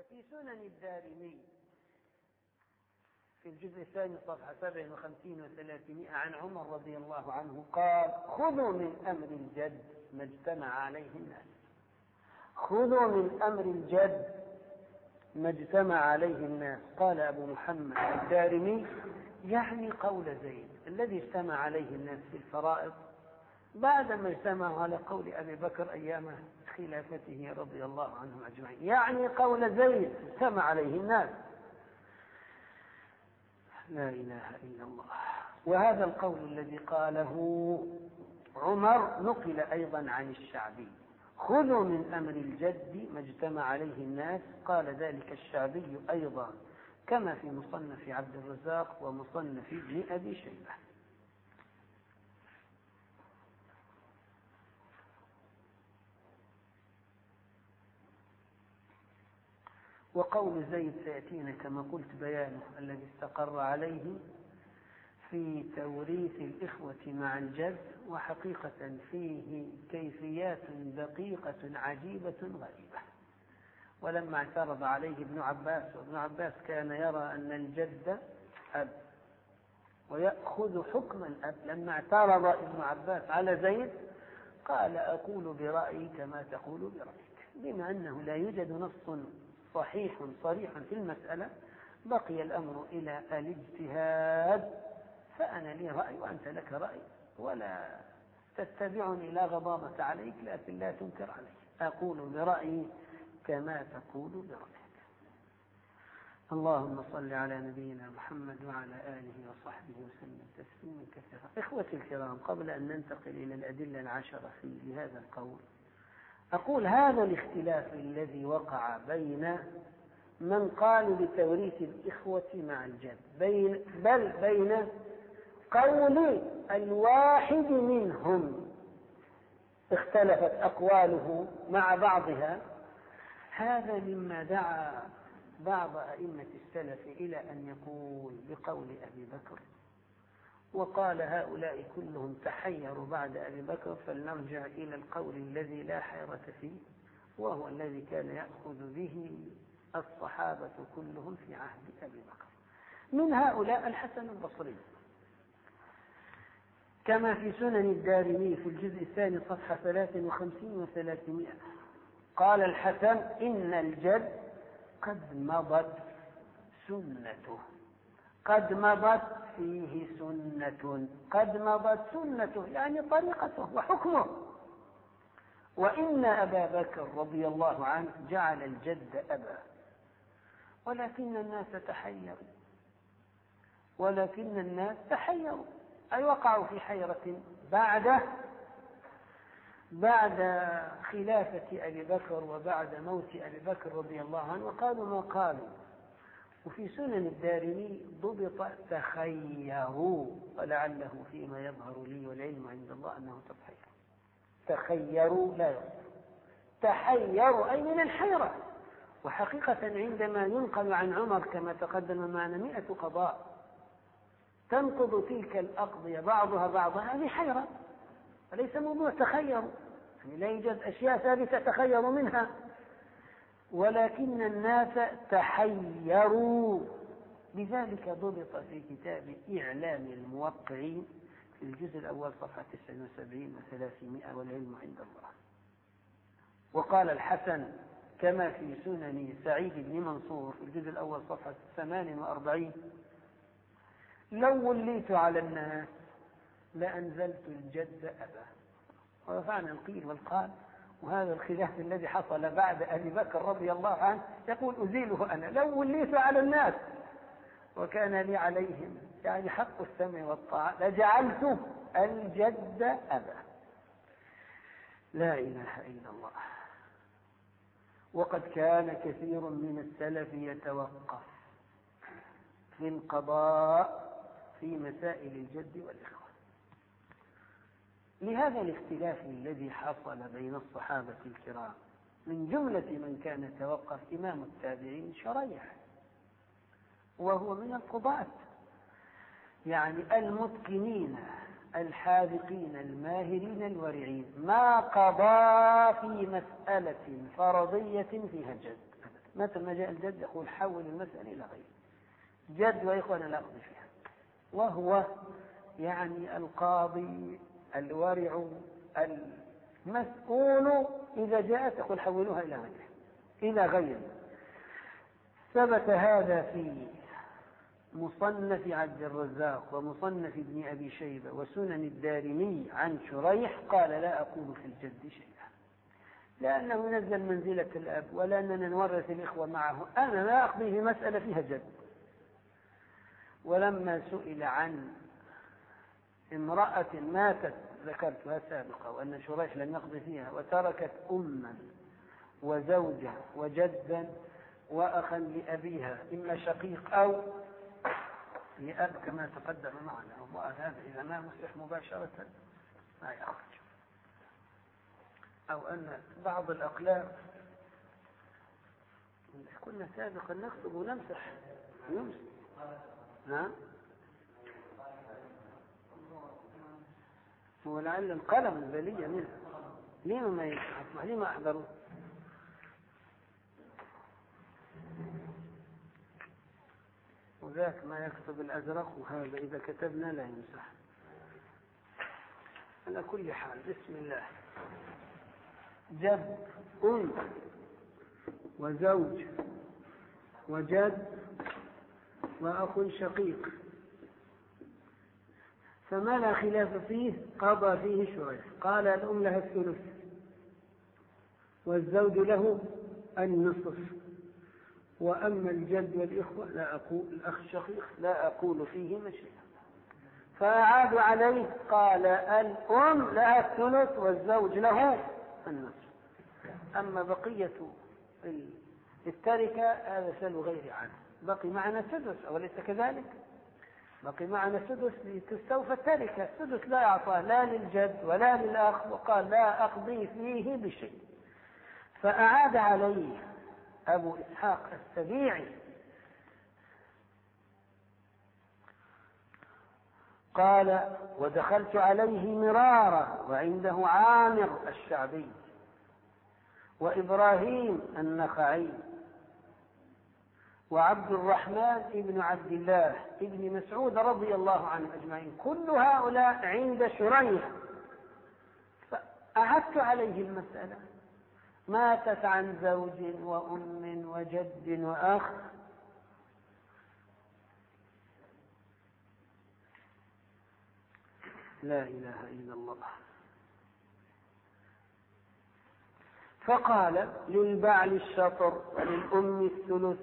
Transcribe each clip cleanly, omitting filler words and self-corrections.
وفي سنن الدارمي في الجزء الثاني صفحة 57 و300 عن عمر رضي الله عنه قال: خذوا من أمر الجد ما اجتمع عليه الناس. خذوا من أمر الجد ما اجتمع عليه الناس. قال أبو محمد الدارمي: يعني قول زيد الذي اجتمع عليه الناس في الفرائض بعدما اجتمعوا على قول أبي بكر أيام خلافته رضي الله عنهم أجمعين. يعني قول زيد اجتمع عليه الناس. لا إله إلا الله. وهذا القول الذي قاله عمر نقل أيضا عن الشعبي: خذوا من أمر الجد ما اجتمع عليه الناس. قال ذلك الشعبي أيضا كما في مصنف عبد الرزاق ومصنف ابن أبي شيبة. وقول زيد سيأتينا كما قلت بيانه الذي استقر عليه في توريث الإخوة مع الجد، وحقيقة فيه كيفيات دقيقة عجيبة غريبة. ولما اعترض عليه ابن عباس، وابن عباس كان يرى أن الجد أب ويأخذ حكم الأب، لما اعترض ابن عباس على زيد قال: أقول برأيي كما تقول برأيك. بما أنه لا يوجد نص صحيح صريح في المسألة بقي الأمر إلى الاجتهاد، فأنا لي رأي وأنت لك رأي، ولا تتبعني لا غضاضة عليك لكن لا تنكر علي. أقول برأيي كما تقول برأيك. اللهم صل على نبينا محمد وعلى آله وصحبه وسلم تسليما كثيرا. إخوتي الكرام، قبل أن ننتقل إلى الأدلة العشرة في هذا القول، أقول هذا الاختلاف الذي وقع بين من قالوا بتوريث الإخوة مع الجد بل بين قول الواحد منهم اختلفت أقواله مع بعضها، هذا مما دعا بعض أئمة السلف إلى أن يقول بقول أبي بكر، وقال هؤلاء كلهم تحيروا بعد أبي بكر، فلنرجع إلى القول الذي لا حيرة فيه، وهو الذي كان يأخذ به الصحابة كلهم في عهد أبي بكر. من هؤلاء الحسن البصري كما في سنن الدارمي في الجزء الثاني صفحة 53 و300 قال الحسن: إن الجد قد مضت سنته. قد مضت فيه سنة، قد مضت سنته يعني طريقته وحكمه. وإن أبا بكر رضي الله عنه جعل الجد أبا، ولكن الناس تحيروا أي وقعوا في حيرة بعد خلافة أبي بكر وبعد موت أبي بكر رضي الله عنه، وقالوا ما قالوا. وفي سنن الدارمي ضبط تخيروا، ولعله فيما يظهر لي والعلم عند الله أنه تخير. تخيروا لا يصح، تحيروا أي من الحيرة. وحقيقة عندما ينقل عن عمر كما تقدم معنا 100 قضاء تنقض تلك الأقضية بعضها بعضا، هذه حيرة وليس موضوع تخيروا، يعني لا يوجد أشياء ثابتة تخيروا منها، ولكن الناس تحيروا. لذلك ضبط في كتاب إعلام الموقعين في الجزء الأول صفحة 79 و300 والعلم عند الله. وقال الحسن كما في سنن سعيد بن منصور في الجزء الأول صفحة 48: لو وليت على الناس لأنزلت الجد أبا. ورفعنا القيل والقال، وهذا الخلاف الذي حصل بعد أبي بكر رضي الله عنه يقول أزيله أنا لو وليت على الناس وكان لي عليهم يعني حق السمع والطاعة لجعلت الجد أبا. لا إله إلا الله. وقد كان كثير من السلف يتوقف في القضاء في مسائل الجد والإخوة لهذا الاختلاف الذي حصل بين الصحابة الكرام. من جملة من كان توقف إمام التابعين شريح، وهو من القضاة يعني المتقنين الحاذقين الماهرين الورعين، ما قضى في مسألة فرضية فيها الجد، متى ما جاء الجد يقول حول المسألة إلى غيره. جد وإخوانا لا أقضي فيها، وهو يعني القاضي الورع المسؤول إذا جاءت يقول حولوها إلى غيره إلى غيره. ثبت هذا في مصنف عبد الرزاق ومصنف ابن أبي شيبة وسنن الدارمي عن شريح قال لا أقول في الجد شيئا، لأنه نزل منزلة الأب ولأننا نورث الإخوة معه، أنا لا أقضي في مسألة فيها جد. ولما سئل عن امرأة ماتت ذكرتها سابقا وأن شريح لم يقضي فيها وتركت أما وزوجا وجدا وأخا لأبيها إما شقيق أو لأب كما تقدم معنا، هذا إذا ما مسح مباشرة ما يخرج. أو أن بعض الأقلام كنا سابقا نكتب ونمسح يمسح. نعم، ولعل القلم البلية منه لما ما يسمح لما أحضروا. وذاك ما يكتب الأزرق وهذا إذا كتبنا لا يمسح. على كل حال بسم الله. جد وزوج وجد وأخ شقيق، فما لا خلاف فيه قضى فيه شريح. قال الأم لها الثلث والزوج له النصف، وأما الجد والإخوة لا أقول الأخ الشقيق لا أقول فيهما شيئا. فأعادوا عليه قال الأم لها الثلث والزوج له النصف. أما بقية التركة هذا سل غير عنه. بقي معنا السدس أوليس كذلك؟ بقي معنا السدس لتستوفى التركة. السدس لا يعطى لا للجد ولا للأخ، وقال لا أقضي فيه بشيء. فأعاد عليه أبو إسحاق السبيعي قال ودخلت عليه مرارا وعنده عامر الشعبي وإبراهيم النخعي وعبد الرحمن ابن عبد الله ابن مسعود رضي الله عنه أجمعين، كل هؤلاء عند شريح. فأعدت عليه المسألة، ماتت عن زوج وأم وجد وأخ، لا إله إلا الله. فقال للبعل الشطر وللأم الثلث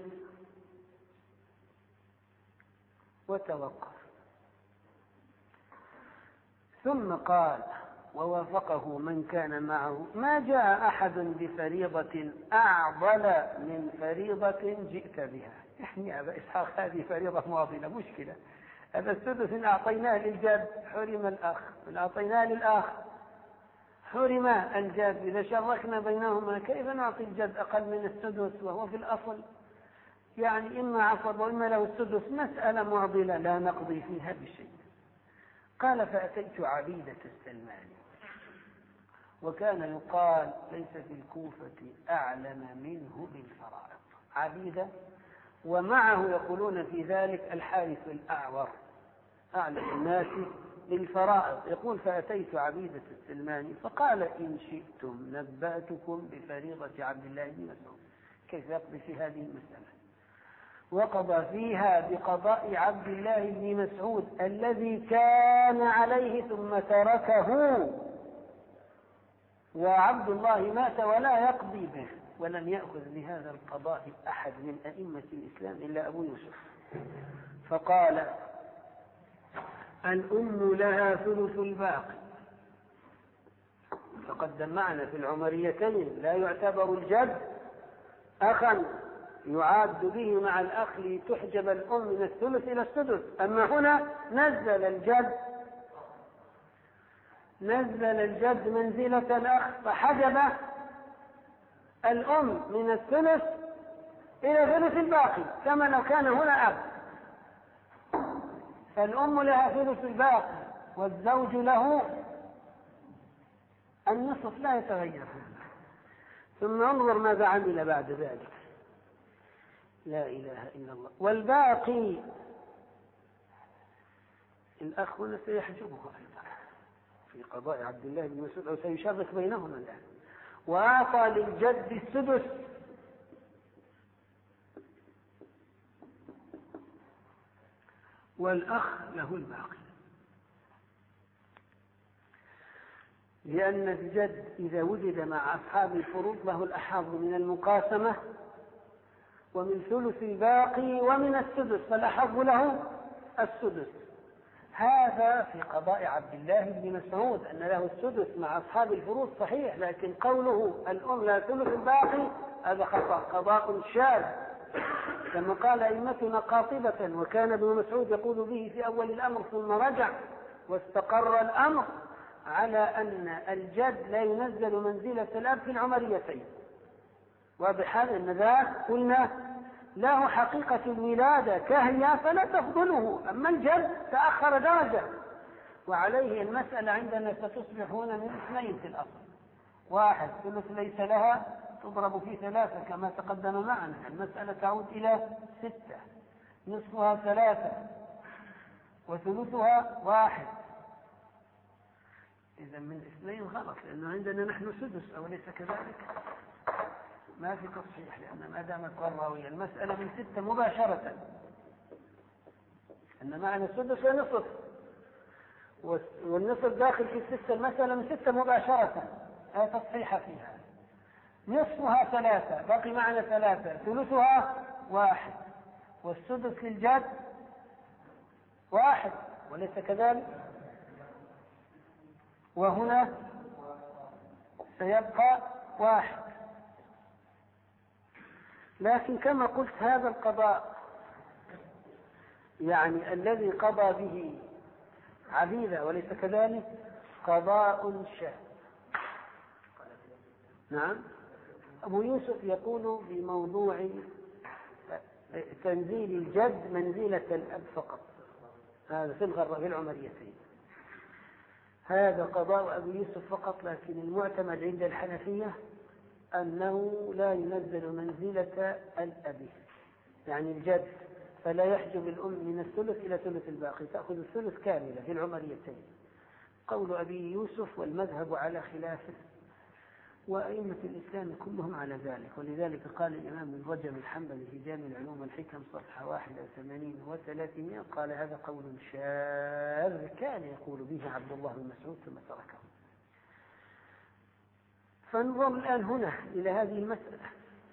وتوقف. ثم قال ووافقه من كان معه ما جاء أحد بفريضة أعضل من فريضة جئت بها. يعني أبا إسحاق هذه فريضة معضلة مشكلة. هذا السدس إن أعطيناه للجد حرم الأخ، إن أعطيناه للأخ حرم الجد. إذا شركنا بينهما كيف نعطي الجد أقل من السدس وهو في الأصل يعني إما عصب وإما له السدس؟ مسألة معضلة لا نقضي فيها بشيء. قال فأتيت عبيدة السلماني، وكان يقال ليس في الكوفة أعلم منه بالفرائض. عبيدة ومعه يقولون في ذلك الحارث الأعور أعلم الناس بالفرائض. يقول فأتيت عبيدة السلماني فقال إن شئتم نبأتكم بفريضة عبد الله بن مسعود كيف يقضي في هذه المسألة. وقضى فيها بقضاء عبد الله بن مسعود الذي كان عليه ثم تركه، وعبد الله مات ولا يقضي به، ولم يأخذ بهذا القضاء أحد من أئمة الإسلام إلا أبو يوسف. فقال الأم لها ثلث الباقي. تقدم معنا في العمريتين لا يعتبر الجد أخا يعاد به مع الأخ لتحجب الأم من الثلث إلى السدس. أما هنا نزل الجد منزلة الأخ فحجب الأم من الثلث إلى ثلث الباقي كما لو كان هنا أب. فالأم لها ثلث الباقي والزوج له النصف لا يتغير. ثم انظر ماذا عمل بعد ذلك. لا إله إلا الله. والباقي الأخ هنا سيحجبه أيضا في قضاء عبد الله بن مسعود أو سيشرك بينهما الآن. وأعطى للجد السدس، والأخ له الباقي، لأن الجد إذا وجد مع أصحاب الفروض له الأحظ من المقاسمة ومن ثلث الباقي ومن السدس، فالأحظ له السدس. هذا في قضاء عبد الله بن مسعود أن له السدس مع أصحاب الفروض صحيح، لكن قوله الأم لا ثلث الباقي هذا خطأ، قضاء شاذ كما قال أئمتنا قاطبة. وكان ابن مسعود يقول به في أول الأمر ثم رجع واستقر الأمر على أن الجد لا ينزل منزلة الأب في العمريتين، وبحال أن ذاك قلنا له حقيقة الولادة كهي فلا تفضله، أما الجد تأخر درجة. وعليه المسألة عندنا ستصبح هنا من اثنين في الأصل، واحد ثلث ليس لها تضرب في ثلاثة كما تقدم معنا، المسألة تعود إلى 6، نصفها 3 وثلثها 1. إذا من اثنين غلط، لأنه عندنا نحن سدس أو ليس كذلك؟ ما في تصحيح، لأن ما دامت راوية المسألة من 6 مباشرة، أن معنى السدس ونصف، والنصف داخل في 6، المسألة من 6 مباشرة، لا تصحيح فيها. نصفها 3 باقي معنى 3، ثلثها 1، والسدس للجد 1 وليس كذلك؟ وهنا سيبقى 1. لكن كما قلت هذا القضاء يعني الذي قضى به عبيدة وليس كذلك قضاء شاذ. نعم. أبو يوسف يقول بموضوع تنزيل الجد منزلة الأب فقط، هذا في العمريتين، هذا قضاء أبو يوسف فقط. لكن المعتمد عند الحنفية أنه لا ينزل منزلة الأب، يعني الجد، فلا يحجب الأم من الثلث إلى ثلث الباقي، تأخذ الثلث كاملة في العمريتين. قول أبي يوسف والمذهب على خلافه، وأئمة الإسلام كلهم على ذلك. ولذلك قال الإمام ابن رجب الحنبلي في جامع العلوم والحكم صفحة 81 و300 قال هذا قول شاذ كان يقول به عبد الله بن مسعود ثم تركه. فانظر الآن هنا إلى هذه المسألة،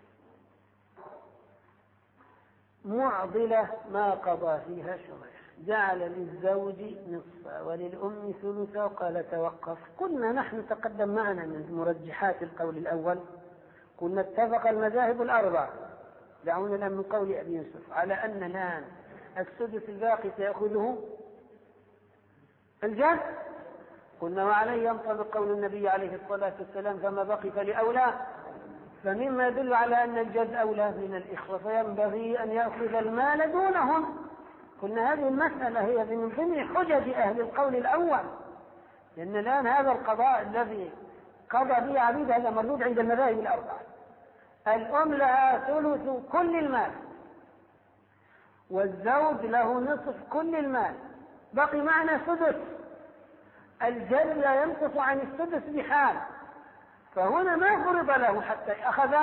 معضلة ما قضى فيها شريح، جعل للزوج نصف وللأم ثلثا وقال توقف. قلنا نحن تقدم معنا من مرجحات القول الأول، قلنا اتفق المذاهب الأربع، دعونا الآن من قول أبي يوسف على أن الآن السدس الباقي سيأخذه الجد. قلنا وعليه ينطبق قول النبي عليه الصلاة والسلام فما بقي فلأولى، فمما يدل على أن الجد أولى من الإخوة، فينبغي أن يأخذ المال دونهم. قلنا هذه المسألة هي من ضمن حجج أهل القول الأول، لأن الآن هذا القضاء الذي قضى به عبيد هذا مردود عند المذاهب الأربعة. الأم لها ثلث كل المال، والزوج له نصف كل المال، بقي معنا سدس. الجد لا ينقص عن السدس بحال، فهنا ما فرض له حتى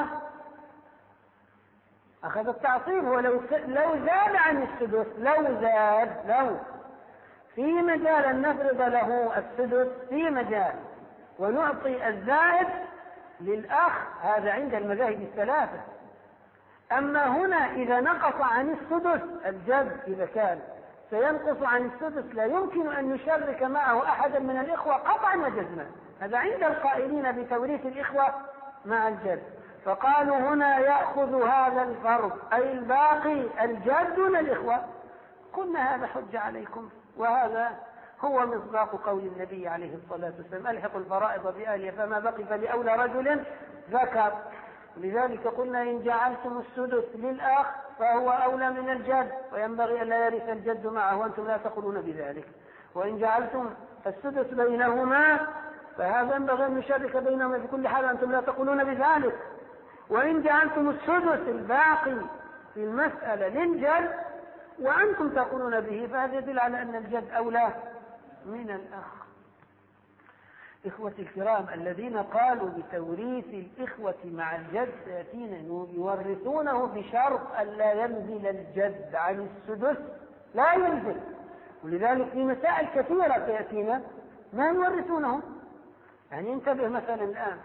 أخذ التعصيب. ولو زاد عن السدس، لو في مجال أن نفرض له السدس في مجال ونعطي الزائد للأخ، هذا عند المذاهب الثلاثة. أما هنا إذا نقص عن السدس الجد، إذا كان سينقص عن السدس لا يمكن أن يشرك معه أحدا من الإخوة قطعا وجزما، هذا عند القائلين بتوريث الإخوة مع الجد. فقالوا هنا يأخذ هذا الفرض أي الباقي الجد دون الإخوة. قلنا هذا حج عليكم، وهذا هو مصداق قول النبي عليه الصلاة والسلام ألحقوا الفرائض بأهلها فما بقي فلأولى رجل ذكر. لذلك قلنا إن جعلتم السدس للأخ فهو أولى من الجد، وينبغي أن لا يرث الجد معه وأنتم لا تقولون بذلك. وإن جعلتم السدس بينهما فهذا ينبغي أن نشارك بينهما في كل حال، أنتم لا تقولون بذلك. وإن جعلتم السدس الباقي في المسألة للجد وأنتم تقولون به، فهذا يدل على أن الجد أولى من الأخ. إخوتي الكرام، الذين قالوا بتوريث الإخوة مع الجد يأتينا يورثونه بشرط أن لا ينزل الجد عن السدس، لا ينزل. ولذلك في مسائل كثيرة تأتينا ما يورثونه. يعني انتبه مثلا الآن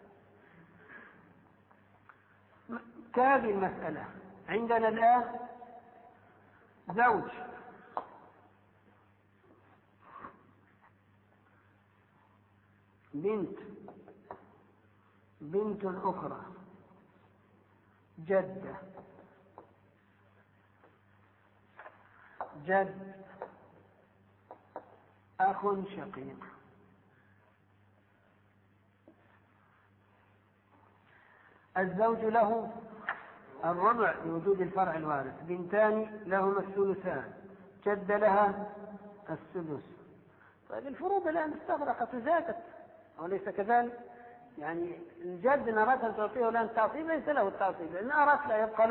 كهذه المسألة، عندنا الآن زوج بنت أخرى، جدة، جد، أخ شقيق. الزوج له الربع لوجود الفرع الوارث، بنتان لهما الثلثان، جد لها السدس. طيب الفروض الآن استغرقت وزادت، وليس كذلك؟ يعني الجد إن أردت أن تعطيه الآن تعطيب ليس له التعطيب، إن أردت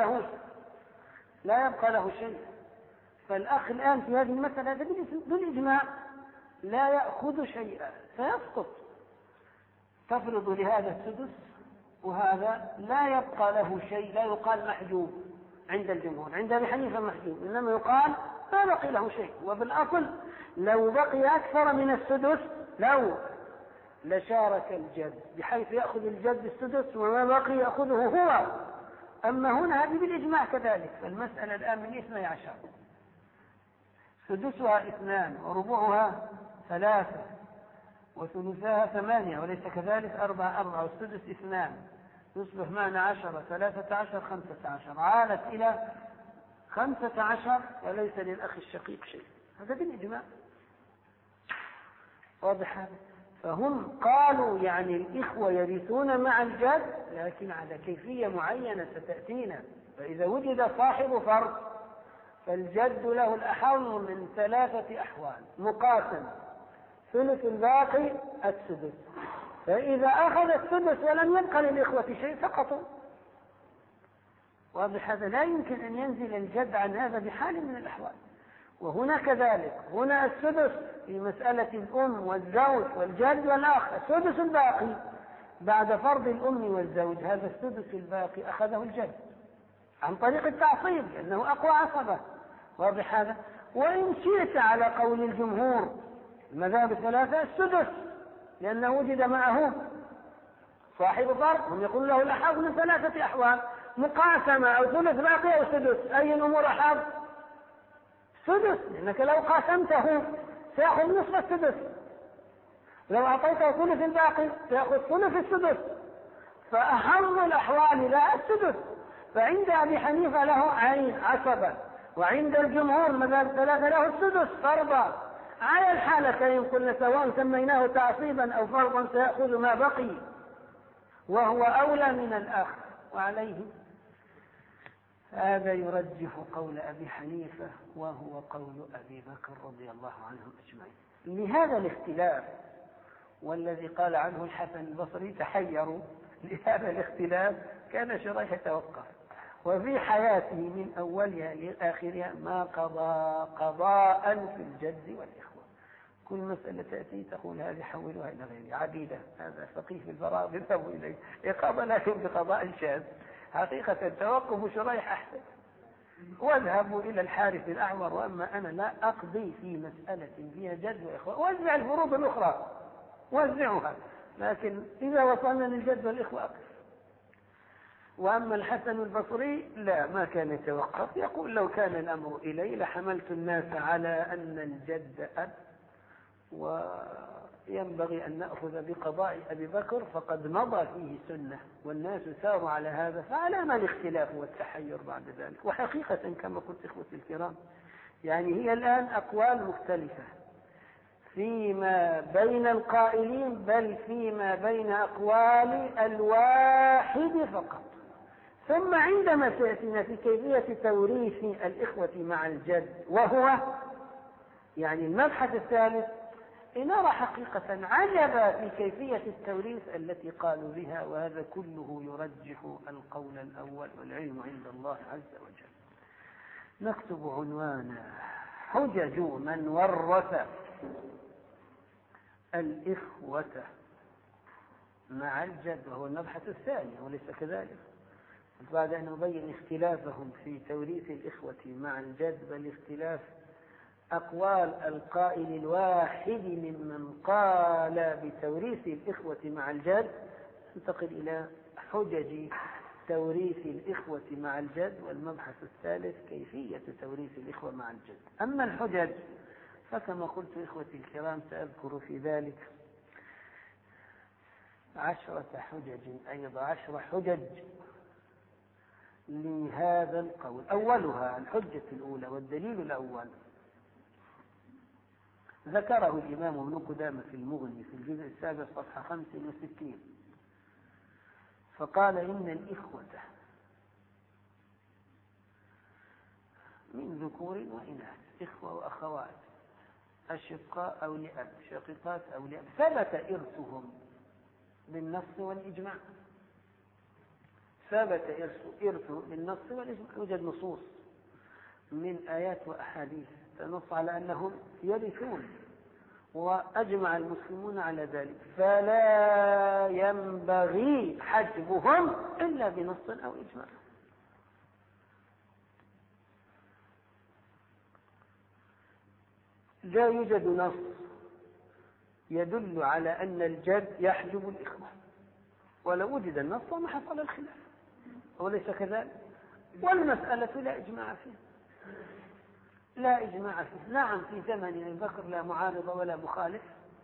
لا يبقى له شيء. فالأخ الآن في هذه المسألة بالإجماع لا يأخذ شيئا، فيسقط. تفرض لهذا السدس وهذا لا يبقى له شيء، لا يقال محجوب عند الجمهور، عند أبي حنيفة محجوب، إنما يقال ما بقي له شيء. وبالأصل لو بقي أكثر من السدس لشارك الجد، بحيث يأخذ الجد السدس وما بقي يأخذه هو. أما هنا هذه بالإجماع كذلك. فالمسألة الآن من 12، سدسها 2 وربعها 3 وثلثها 8، وليس كذلك؟ 4 والسدس 2 يصبح معنا 10 13 15، عالت إلى 15 وليس للأخ الشقيق شيء. هذا بالإجماع واضح هذا. فهم قالوا يعني الإخوة يرثون مع الجد، لكن على كيفية معينة ستأتينا. فإذا وجد صاحب فرض فالجد له الأحظ من 3 أحوال: مقاسم، ثلث الباقي، السدس. فإذا أخذ السدس ولم يبقى للإخوة شيء سقطوا. واضح هذا؟ لا يمكن أن ينزل الجد عن هذا بحال من الأحوال. وهنا كذلك، هنا السدس في مسألة الأم والزوج والجد والأخ، السدس الباقي بعد فرض الأم والزوج، هذا السدس الباقي أخذه الجد عن طريق التعصيب لأنه أقوى عصبة. واضح هذا؟ وإن شئت على قول الجمهور المذاهب الثلاثة السدس، لأنه وجد معه صاحب فرض، هم يقول له الأحظ من 3 أحوال: مقاسمة أو ثلث باقي أو سدس. أي الأمور أحظ؟ سدس، لأنك لو قاسمته سيأخذ نصف السدس، لو أعطيته ثلث الباقي سيأخذ ثلث السدس. فأحظ الأحوال لا السدس. فعند أبي حنيفة له عين عصبة، وعند الجمهور مذاهب الثلاثة له السدس فرضا. على الحالتين قلنا سواء سميناه تعصيبا أو فرضا سيأخذ ما بقي، وهو أولى من الآخر. وعليه هذا يرجح قول أبي حنيفة وهو قول أبي بكر رضي الله عنهم أجمعين. لهذا الاختلاف، والذي قال عنه الحسن البصري تحيروا لهذا الاختلاف، كان شريح يتوقف وفي حياته من أولها لآخرها ما قضى قضاء في الجد والإخوة. كل مسألة تأتي تقول هذه حولها إلى غيرها. عبيدة هذا فقيه في الفراغ يذهبوا إليه، إقامة لهم بقضاء شاذ. حقيقة توقف شريح أحسن. واذهبوا إلى الحارث الأعور، وأما أنا لا أقضي في مسألة فيها جد وإخوة، وزع الفروض الأخرى وزعها، لكن إذا وصلنا للجد والإخوة أقف. وأما الحسن البصري لا، ما كان يتوقف، يقول لو كان الأمر إلي لحملت الناس على أن الجد أب، وينبغي أن نأخذ بقضاء أبي بكر فقد مضى فيه سنة والناس ساروا على هذا، فعلى ما الاختلاف والتحير بعد ذلك. وحقيقة كما قلت إخوتي الكرام، يعني هي الآن أقوال مختلفة فيما بين القائلين، بل فيما بين أقوال الواحد فقط. ثم عندما سيأتينا في كيفية توريث الإخوة مع الجد، وهو يعني المبحث الثالث، لنرى حقيقة عجبا في كيفية التوريث التي قالوا بها، وهذا كله يرجح القول الأول، والعلم عند الله عز وجل. نكتب عنوانا: حجج من ورث الإخوة مع الجد، وهو المبحث الثاني وليس كذلك. بعد أن نبين اختلافهم في توريث الإخوة مع الجد، بل اختلاف أقوال القائل الواحد ممن قال بتوريث الإخوة مع الجد، ننتقل إلى حجج توريث الإخوة مع الجد، والمبحث الثالث كيفية توريث الإخوة مع الجد. أما الحجج فكما قلت إخوتي الكرام سأذكر في ذلك 10 حجج، أيضا 10 حجج لهذا القول. أولها الحجة الأولى والدليل الأول ذكره الإمام ابن قدامة في المغني في الجزء السابع صفحة 65، فقال: إن الإخوة من ذكور وإناث، إخوة وأخوات، أشقاء أو لأب، شقيقات أو لأب، ثبت إرثهم بالنص والإجماع. ثبت إرثه بالنص والإجماع، يوجد نصوص من آيات وأحاديث تنص على أنهم يرثون، وأجمع المسلمون على ذلك، فلا ينبغي حجبهم إلا بنص أو إجماع. لا يوجد نص يدل على أن الجد يحجب الإخوة، ولو وجد النص ما حصل الخلاف، وليس كذلك. والمسألة لا إجماع فيها، لا إجماع فيه. نعم في زمن أبي بكر لا معارض ولا مخالف،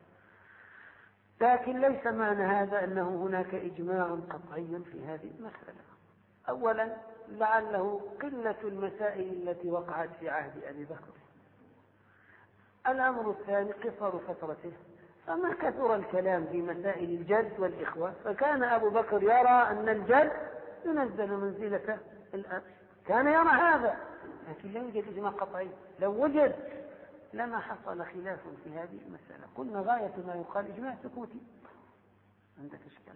لكن ليس معنى هذا أنه هناك إجماع قطعي في هذه المسألة. أولا لعله قلة المسائل التي وقعت في عهد أبي بكر. الأمر الثاني قصر فترته، فما كثر الكلام في مسائل الجد والإخوة، فكان أبو بكر يرى أن الجد ينزل منزلة الأب، كان يرى هذا، لكن لا يوجد إجماع قطعي. لو وجد لما حصل خلاف في هذه المسألة. قلنا غاية ما يقال إجماع سكوتي. عندك إشكال؟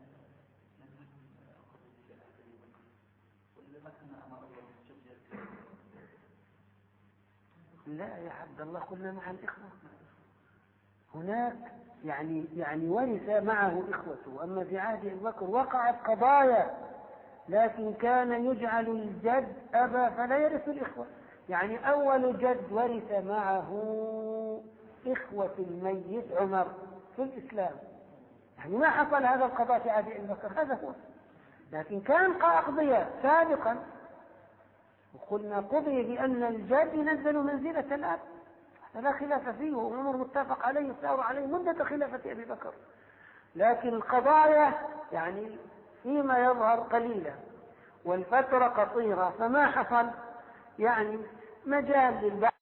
لا يا عبد الله، قلنا مع الإخوة هناك يعني ورث معه إخوته. أما في عهد أبي بكر وقعت قضايا، لكن كان يجعل الجد أبا فلا يرث الإخوة. يعني أول جد ورث معه إخوة الميت عمر في الإسلام، يعني ما حصل هذا القضاء في عهد أبي بكر، هذا هو. لكن كان قضية سابقا، وقلنا قضي بأن الجد ينزل منزلة الأب، لا خلاف فيه، وأمر متفق عليه سار عليه مدة خلافة أبي بكر. لكن القضايا يعني فيما يظهر قليلا والفترة قصيرة، فما حصل يعني مجال للبحث